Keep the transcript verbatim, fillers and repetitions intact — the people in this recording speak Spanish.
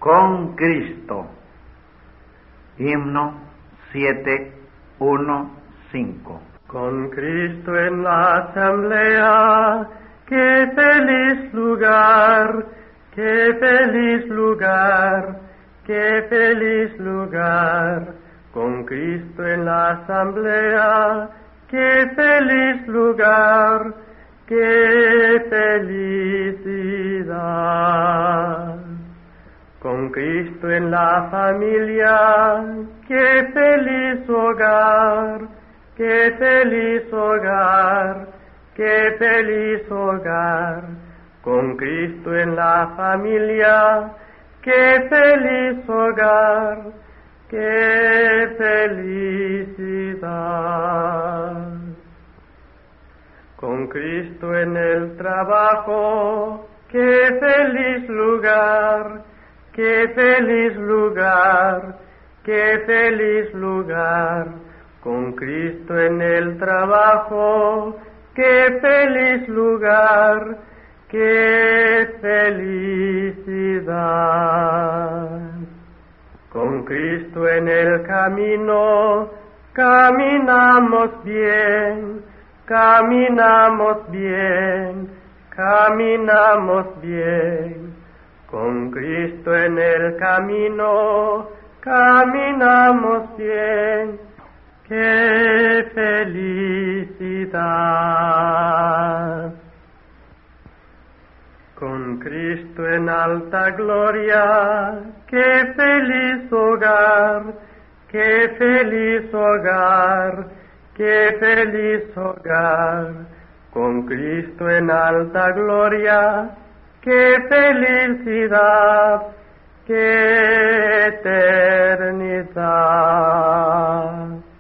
con Cristo. Himno siete uno cinco. Con Cristo en la asamblea, qué feliz lugar, qué feliz lugar, qué feliz lugar. Con Cristo en la asamblea, qué feliz lugar, qué felicidad. Con Cristo en la familia, qué feliz hogar, qué feliz hogar, qué feliz hogar. Con Cristo en la familia, qué feliz hogar, qué felicidad. Con Cristo en el trabajo, qué feliz lugar, qué feliz lugar, qué feliz lugar. Con Cristo en el trabajo, qué feliz lugar, qué felicidad. Con Cristo en el camino, caminamos bien, caminamos bien, caminamos bien. Con Cristo en el camino, caminamos bien, qué felicidad. Con Cristo en alta gloria, qué feliz hogar, qué feliz hogar, qué feliz hogar. Con Cristo en alta gloria, qué felicidad, qué eternidad.